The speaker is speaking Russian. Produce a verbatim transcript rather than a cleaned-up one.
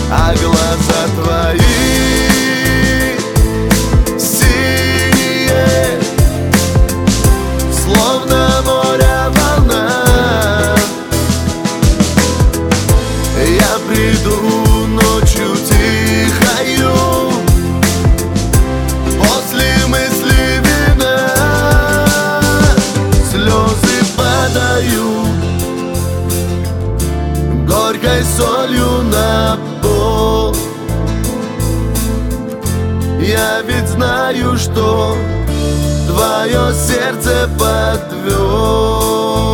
а глаза твои синие, словно море волна. Я приду ночью тихою, после мысли вина слезы падают горькой солью на пол. Я ведь знаю, что твое сердце подвел.